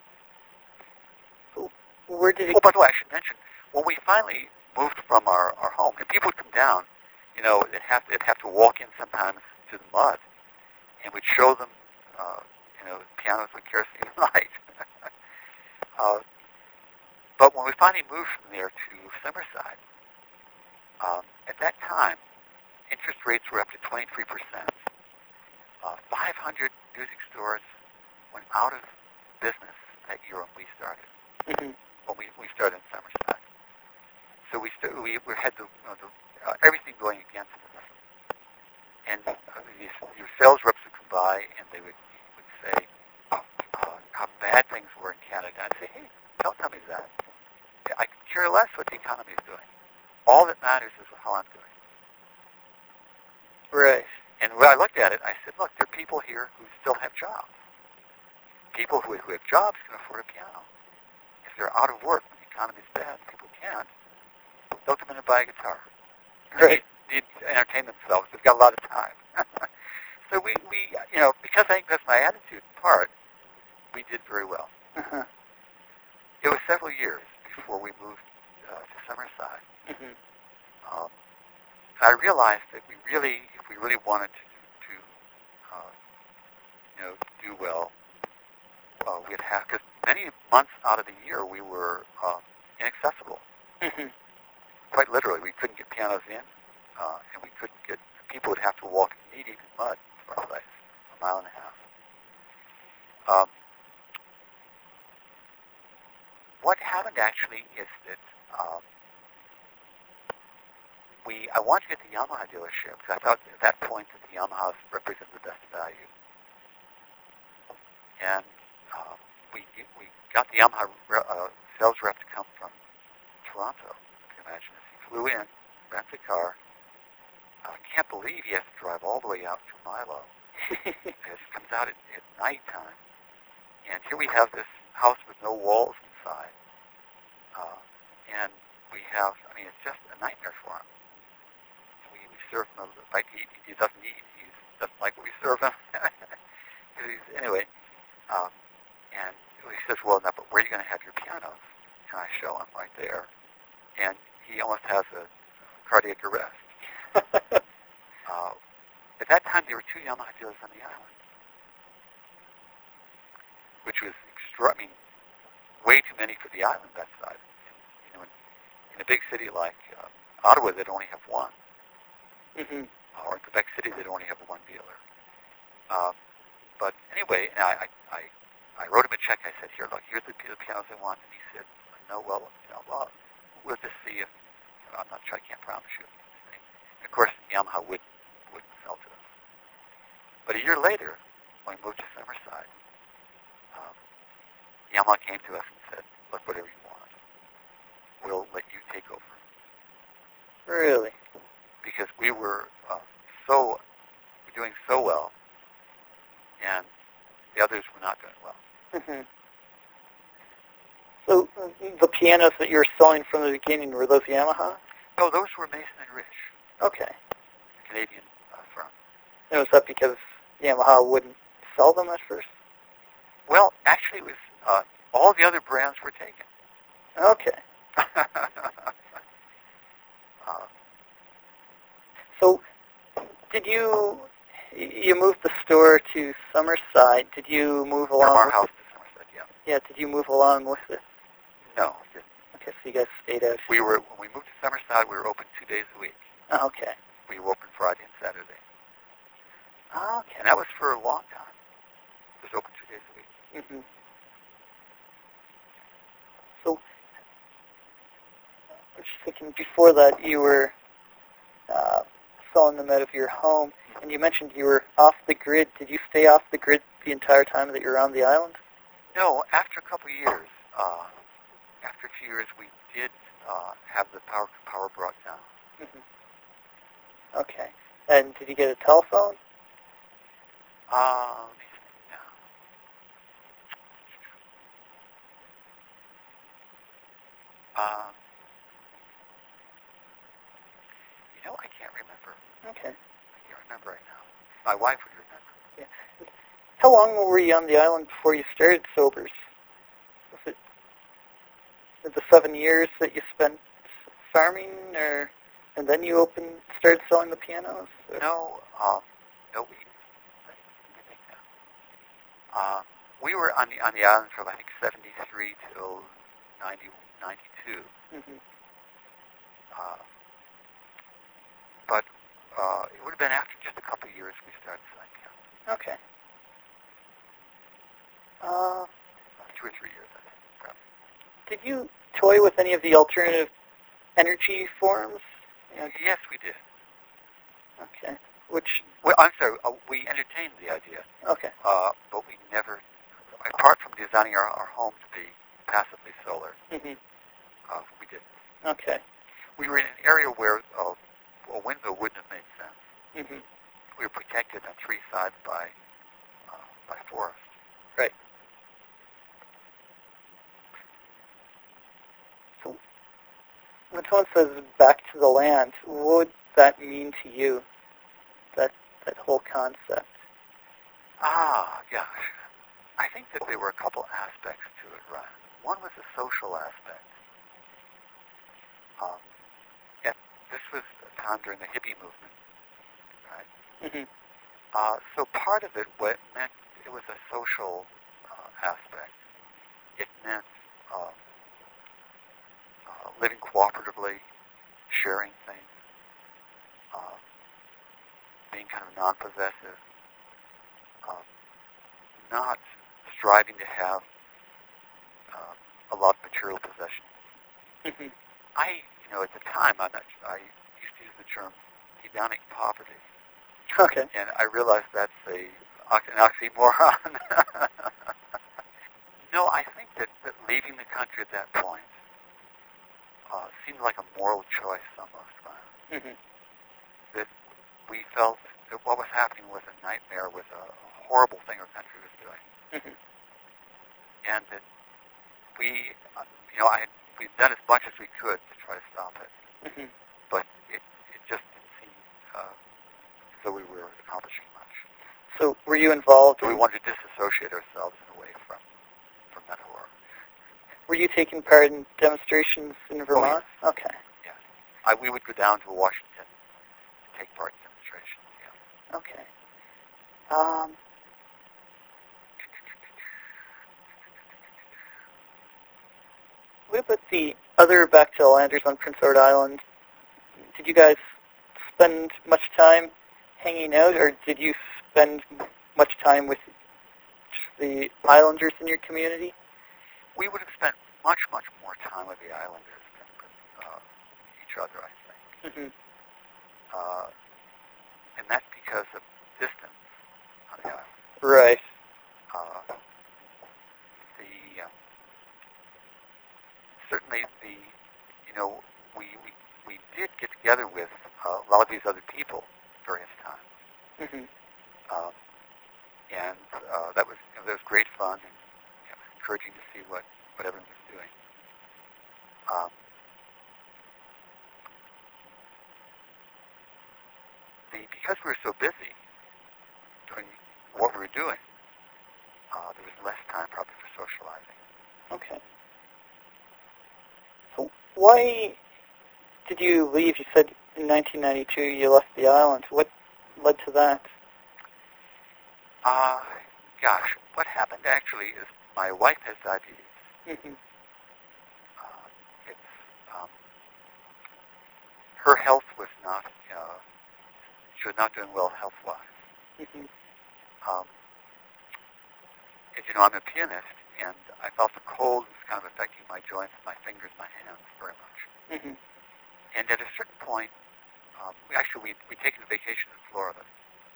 Speaker 1: Where did it?
Speaker 2: Oh, by the way, I should mention, when we finally moved from our, our home, and people would come down, you know, they'd have, they'd have to walk in sometimes to the mud, and we'd show them, uh, you know, pianos with kerosene light. uh, but when we finally moved from there to Summerside, um, at that time, interest rates were up to twenty-three percent. Uh, five hundred music stores went out of business that year when we started.
Speaker 1: Mm-hmm.
Speaker 2: When we, we started in Summerside. So we st- we, we had the, you know, the, uh, everything going against us. And uh, these, these sales reps would come by and they would, would say uh, how bad things were in Canada. I'd say, "Hey, don't tell me that. I could care less what the economy is doing. All that matters is how I'm doing."
Speaker 1: Right.
Speaker 2: And when I looked at it, I said, "Look, there are people here who still have jobs. People who, who have jobs can afford a piano. If they're out of work when the economy is bad, people can't. They'll come in and buy a guitar.
Speaker 1: Right.
Speaker 2: They need to entertain themselves. They've got a lot of time." So we, we, you know, because I think that's my attitude in part, we did very well.
Speaker 1: Uh-huh.
Speaker 2: It was several years before we moved uh, to Summerside.
Speaker 1: Mm-hmm.
Speaker 2: Um, I realized that we really, if we really wanted to, to uh, you know, do well, uh, we'd have, because many months out of the year we were uh, inaccessible.
Speaker 1: Mm-hmm. Quite
Speaker 2: Literally, we couldn't get pianos in, uh, and we couldn't get, people would have to walk knee-deep in mud to our place, a mile and a half. Um, what happened actually is that um, we, I wanted to get the Yamaha dealership, because I thought at that point that the Yamahas represented the best value. And uh, we, we got the Yamaha uh, sales rep to come from Toronto. You can imagine this. He flew in, rent a car. I can't believe he has to drive all the way out to Milo. Because he comes out at, at nighttime. And here we have this house with no walls inside. Uh, and we have, I mean, it's just a nightmare for him. We, we serve him a bite to eat. He doesn't eat. He doesn't like what we serve him. he's, anyway, um, and he says, "Well, now, but where are you going to have your pianos?" And I show him right there. And he almost has a cardiac arrest. uh, at that time, there were two Yamaha dealers on the island, which was extra. I mean, way too many for the island that size. You know, in, in a big city like uh, Ottawa, they'd only have one.
Speaker 1: Mm-hmm.
Speaker 2: Or in Quebec City, they'd only have one dealer. Um, but anyway, I, I, I wrote him a check. I said, "Here, look, here's the, the pianos I want." And he said, "No, well, you know, well, we'll just see if, you know, I'm not sure, I can't promise you." And of course, Yamaha wouldn't, wouldn't sell to us. But a year later, when we moved to Summerside, um, Yamaha came to us and said, "Look, whatever you want, we'll let you take over."
Speaker 1: Really?
Speaker 2: Because we were uh, so, we're doing so well, and the others were not doing well.
Speaker 1: Mm-hmm. So uh, the pianos that you were selling from the beginning, were those Yamaha?
Speaker 2: No, those were Mason and Rich.
Speaker 1: Okay.
Speaker 2: Canadian uh, firm.
Speaker 1: And was that because Yamaha wouldn't sell them at first?
Speaker 2: Well, actually, it was uh, all the other brands were taken.
Speaker 1: Okay.
Speaker 2: uh,
Speaker 1: So, did you you moved the store to Summerside? Did you move along?
Speaker 2: From our
Speaker 1: with
Speaker 2: house
Speaker 1: it?
Speaker 2: to Somerset, yeah.
Speaker 1: Yeah. Did you move along with it?
Speaker 2: No, didn't.
Speaker 1: Okay, so you guys stayed out.
Speaker 2: We were when we moved to Summerside. We were open two days a week.
Speaker 1: Oh, okay.
Speaker 2: We were open Friday and Saturday,
Speaker 1: Oh, okay.
Speaker 2: and that was for a long time. It was open two days a week.
Speaker 1: hmm So, I was just thinking, before that, you were uh, selling them out of your home, and you mentioned you were off the grid. Did you stay off the grid the entire time that you were on the island?
Speaker 2: No, after a couple of years, uh, after a few years, we did uh, have the power power brought down.
Speaker 1: hmm Okay. And did you get a telephone?
Speaker 2: Uh, let me think now. Uh, you know, I can't remember.
Speaker 1: Okay.
Speaker 2: I can't remember right now. My wife would remember.
Speaker 1: Yeah. How long were you on the island before you started Sobers? Was it the seven years that you spent farming, or and then you opened, started selling the pianos? Or?
Speaker 2: No, um, no, we. Let me think now. Uh, we were on the on the island from I think seventy-three till ninety, ninety-two.
Speaker 1: Mm-hmm.
Speaker 2: Uh, but uh, it would have been after just a couple of years we started selling pianos.
Speaker 1: Okay. Uh,
Speaker 2: Two or three years, I think, probably.
Speaker 1: did you toy with any of the alternative energy forms? You know,
Speaker 2: Yes, we did.
Speaker 1: okay. Which?
Speaker 2: Well, I'm sorry. Uh, we entertained the idea,
Speaker 1: Okay.
Speaker 2: uh, but we never, apart from designing our, our home to be passively solar,
Speaker 1: Mm-hmm.
Speaker 2: uh, we didn't.
Speaker 1: Okay.
Speaker 2: We were in an area where uh, a windmill wouldn't have made sense.
Speaker 1: Mm-hmm.
Speaker 2: We were protected on three sides by uh, by forest.
Speaker 1: Right. So, when someone says "back to the land," what would that mean to you? That that whole concept.
Speaker 2: Ah, yeah. I think that there were a couple aspects to it, Ryan. One was the social aspect. Um, and this was a time during the hippie movement, right?
Speaker 1: Mm-hmm.
Speaker 2: Uh, so part of it what meant it was a social uh, aspect. It meant uh, uh, living cooperatively, sharing things, uh, being kind of non-possessive, uh, not striving to have uh, a lot of material possessions.
Speaker 1: Mm-hmm.
Speaker 2: I, you know, at the time, I'm not, I used to use the term hedonic poverty.
Speaker 1: Okay.
Speaker 2: And I realize that's a, an oxymoron. No, I think that, that leaving the country at that point uh, seemed like a moral choice almost. Right?
Speaker 1: Mm-hmm.
Speaker 2: That we felt that what was happening was a nightmare, was a horrible thing our country was doing.
Speaker 1: Mm-hmm.
Speaker 2: And that we, uh, you know, I had, we'd done as much as we could to try to stop it.
Speaker 1: Mm-hmm.
Speaker 2: But it, it just didn't seem uh, so we were accomplishing much.
Speaker 1: So, were you involved?
Speaker 2: So we
Speaker 1: in,
Speaker 2: wanted to disassociate ourselves in a way from from that horror.
Speaker 1: Were you taking part in demonstrations in Vermont?
Speaker 2: Oh, yes.
Speaker 1: Okay.
Speaker 2: Yes. I, we would go down to Washington to take part in demonstrations. Yeah.
Speaker 1: Okay. Um, what about the other Bachellanders on Prince Edward Island? Did you guys spend much time hanging out, or did you spend much time with the islanders in your community?
Speaker 2: We would have spent much, much more time with the islanders than with uh, each other, I think.
Speaker 1: Mm-hmm.
Speaker 2: Uh, and that's because of distance on the island.
Speaker 1: Right.
Speaker 2: Uh, the uh, certainly the you know we, we we did get together with uh, a lot of these other people various times,
Speaker 1: Mm-hmm.
Speaker 2: uh, and uh, that was you know, that was great fun and you know, encouraging to see what what everyone was doing. Um, the because we were so busy doing what we were doing, uh, there was less time probably for socializing.
Speaker 1: Okay. So why did you leave? You said in nineteen ninety-two you left the island. What led to that?
Speaker 2: Uh, gosh, what happened actually is my wife has diabetes.
Speaker 1: Mm-hmm.
Speaker 2: Uh, it's, um, her health was not, uh, she was not doing well health-wise.
Speaker 1: Mm-hmm.
Speaker 2: Um, as you know, I'm a pianist, and I felt the cold was kind of affecting my joints, my fingers, my hands very much.
Speaker 1: Mm-hmm.
Speaker 2: And at a certain point, um, we actually, we'd, we'd taken a vacation in Florida.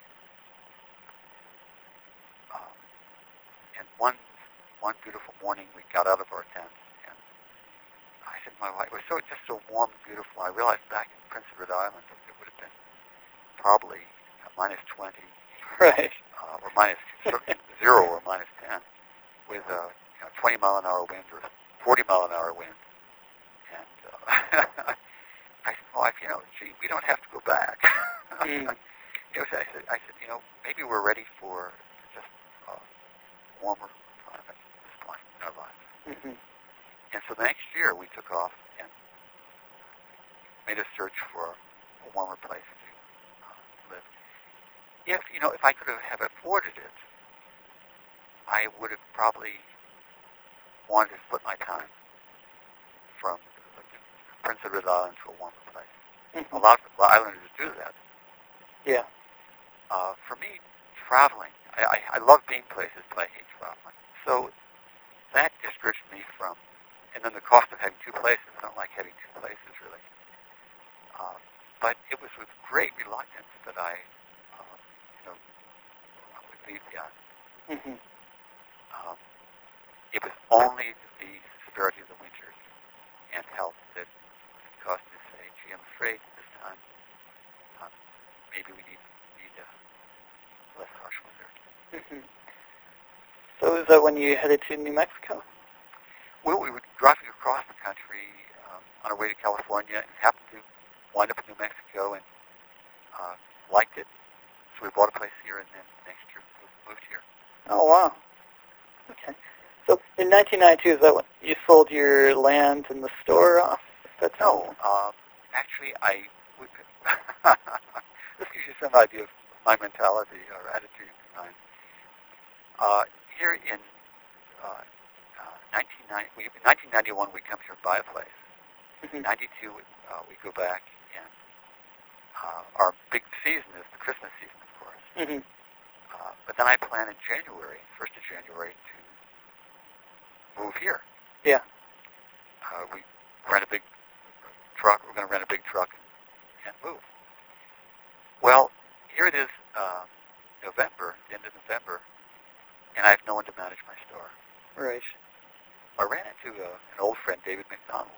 Speaker 2: Um, and one one beautiful morning, we got out of our tent, and I said to my wife, it was so, just so warm and beautiful. I realized back in Prince Edward Island, it would have been probably uh, minus twenty,
Speaker 1: Right.
Speaker 2: uh, or minus zero or minus ten, with a you know, twenty mile an hour wind or forty mile an hour wind. And uh, I said, well, you know, gee, we don't have to go back.
Speaker 1: Mm.
Speaker 2: You know, so I said, I said, you know, maybe we're ready for just uh, warmer climate at this point in our lives.
Speaker 1: Mm-hmm.
Speaker 2: And so the next year we took off and made a search for a warmer place to uh, live. If, you know, if I could have, have afforded it, I would have probably wanted to split my time from Prince Edward Island to a warmer place.
Speaker 1: Mm-hmm.
Speaker 2: A lot of islanders do that.
Speaker 1: Yeah.
Speaker 2: Uh, for me, traveling, I, I, I love being places, but I hate traveling. So that discouraged me from, and then the cost of having two places. I don't like having two places, really. Uh, but it was with great reluctance that I, uh, you know, would leave the island.
Speaker 1: Mm-hmm.
Speaker 2: Um, it was only the severity of the winters and health that caused me to say, gee, I'm afraid this time um, maybe we need, need a less harsh winter.
Speaker 1: Mm-hmm. So is that when you headed to New Mexico?
Speaker 2: Well, we were driving across the country um, on our way to California and happened to wind up in New Mexico and uh, liked it. So we bought a place here and then next year moved here.
Speaker 1: Oh, wow. Okay. So in nineteen ninety-two, is that when you sold your land and the store off? That's
Speaker 2: No, uh, actually, I would, this gives you some idea of my mentality or attitude behind. Uh, here in uh, uh, nineteen ninety, we, in nineteen ninety-one, we come here and buy a place.
Speaker 1: Mm-hmm.
Speaker 2: ninety-two, uh, we go back, and uh, our big season is the Christmas season, of course.
Speaker 1: Mm-hmm.
Speaker 2: Uh, but then I plan in January, first of January, to move here.
Speaker 1: Yeah.
Speaker 2: Uh, we rent a big truck. We're going to rent a big truck and, and move. Well, here it is, uh, November, the end of November, and I have no one to manage my store.
Speaker 1: Right.
Speaker 2: I ran into uh, an old friend, David McDonald.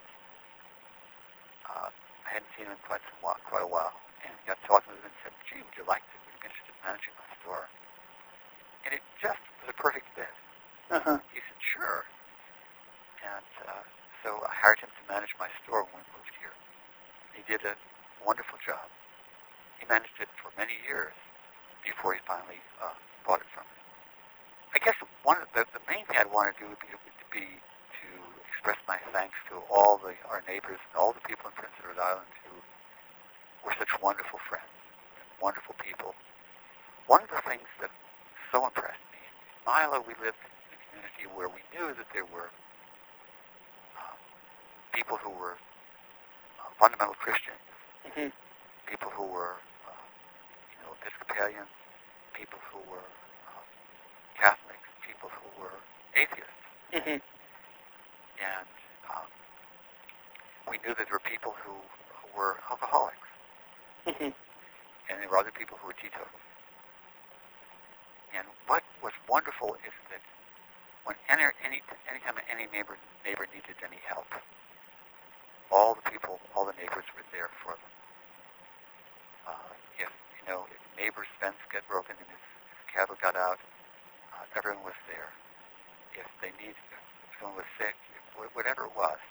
Speaker 2: Uh, I hadn't seen him in quite, some while, quite a while, and got talking with him and said, gee, would you like to be interested in managing my store? And it just was a perfect fit.
Speaker 1: Uh-huh.
Speaker 2: He said, sure. And uh, so I hired him to manage my store when we moved here. He did a wonderful job. He managed it for many years before he finally uh, bought it from me. I guess one of the, the main thing I'd want to do would be, would be to express my thanks to all the our neighbors and all the people in Prince Edward Island who were such wonderful friends and wonderful people. One of the things that so impressed me, in Milo we lived in a community where we knew that there were uh, people who were uh, fundamental Christians,
Speaker 1: Mm-hmm.
Speaker 2: people who were uh, you know, Episcopalians, people who were uh, Catholics, people who were atheists.
Speaker 1: Mm-hmm.
Speaker 2: And um, we knew that there were people who, who were alcoholics,
Speaker 1: Mm-hmm.
Speaker 2: and there were other people who were teetotals. And what was wonderful is that when any, any anytime any neighbor neighbor needed any help, all the people, all the neighbors were there for them. Uh, if you know, if neighbor's fence got broken and his, his cattle got out, uh, everyone was there. If they needed, if someone was sick, if, whatever it was.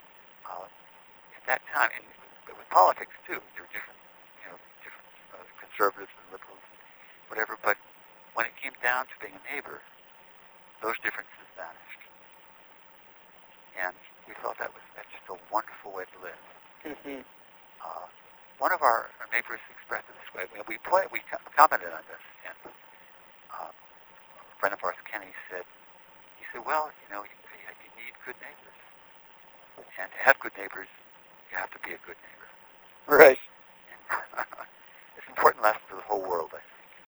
Speaker 2: Uh, at that time, and with politics too, there were different, you know, different uh, conservatives and liberals, whatever. But when it came down to being a neighbor, those differences vanished. And we thought that was that's just a wonderful way to live.
Speaker 1: Mm-hmm.
Speaker 2: Uh, one of our neighbors expressed it this way. We, we, point, we commented on this, and uh, a friend of ours, Kenny, said, he said, well, you know, you, you need good neighbors. And to have good neighbors, you have to be a good neighbor.
Speaker 1: Right.
Speaker 2: And it's an important lesson for the whole world, I think.